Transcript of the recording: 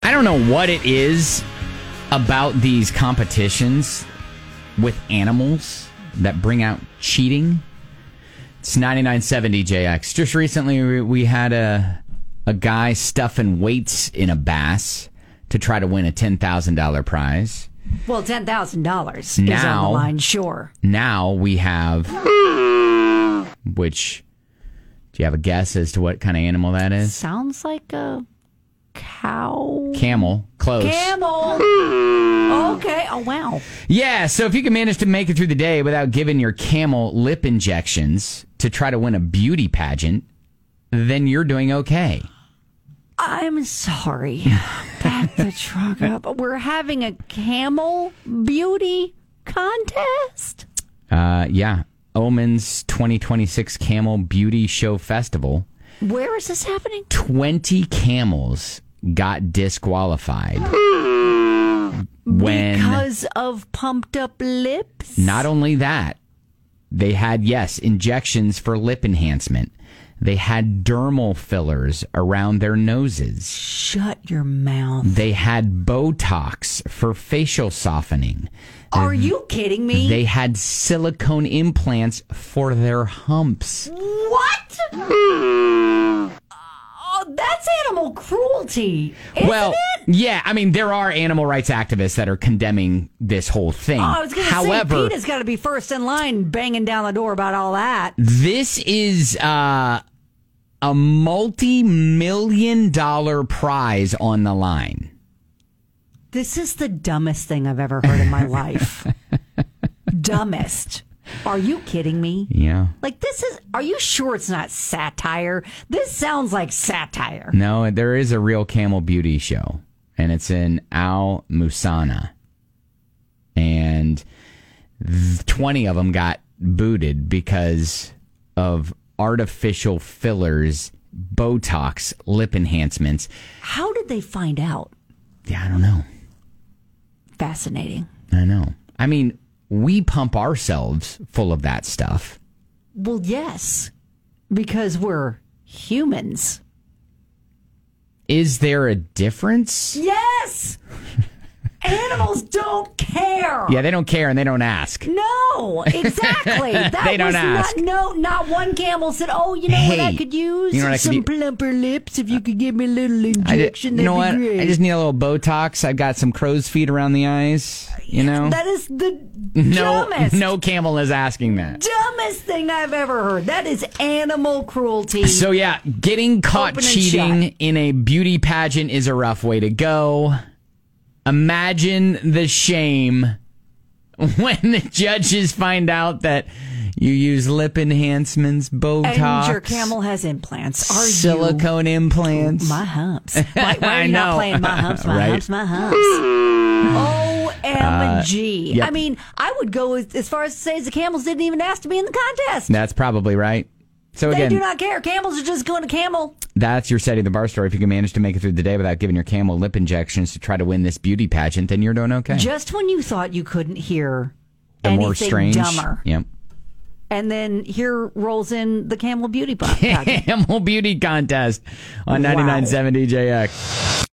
I don't know what it is about these competitions with animals that bring out cheating. It's 99.7 DJX. Just recently, we had a guy stuffing weights in a bass to try to win a $10,000 prize. Well, $10,000 is on the line, sure. Now we have, which, do you have a guess as to what kind of animal that is? Sounds like a cow. Camel. Close. Camel. Okay. Oh, wow. Yeah, so if you can manage to make it through the day without giving your camel lip injections to try to win a beauty pageant, then you're doing okay. I'm sorry. Back the truck up. We're having a camel beauty contest? Yeah. Omen's 2026 Camel Beauty Show Festival. Where is this happening? 20 camels got disqualified. Because of pumped up lips? Not only that, they had, injections for lip enhancement. They had dermal fillers around their noses. Shut your mouth. They had Botox for facial softening. Are you kidding me? They had silicone implants for their humps. What? Oh, that's animal cruelty, isn't it? Yeah, I mean, there are animal rights activists that are condemning this whole thing. I was going to say, PETA's got to be first in line banging down the door about all that. This is a multi-million-dollar prize on the line. This is the dumbest thing I've ever heard in my life. Dumbest. Are you kidding me? Yeah. Like, are you sure it's not satire? This sounds like satire. No, there is a real camel beauty show, and it's in Al Musana. And 20 of them got booted because of artificial fillers, Botox, lip enhancements. How did they find out? Yeah, I don't know. Fascinating. I know. I mean, we pump ourselves full of that stuff. Well, yes, because we're humans. Is there a difference? Yes! Animals don't care. Yeah, they don't care and they don't ask. No, exactly. They don't ask. Not one camel said, "Oh, you know what I could use? Some plumper lips. If you could give me a little injection, that'd be great. I just need a little Botox. I've got some crow's feet around the eyes. You know, that is the dumbest. No camel is asking that. Dumbest thing I've ever heard. That is animal cruelty. So yeah, getting caught cheating in a beauty pageant is a rough way to go. Imagine the shame when the judges find out that you use lip enhancements, Botox. And your camel has implants. Silicone implants. My humps. Why are you not playing my humps, my humps, my humps? OMG. Yep. I mean, I would go as far as to say the camels didn't even ask to be in the contest. That's probably right. So they again, do not care. Camels are just going to camel. That's your setting the bar story. If you can manage to make it through the day without giving your camel lip injections to try to win this beauty pageant, then you're doing okay. Just when you thought you couldn't hear the anything more strange, dumber. Yep. And then here rolls in the Camel Beauty Pageant. Camel Beauty Contest on 99.7 DJX.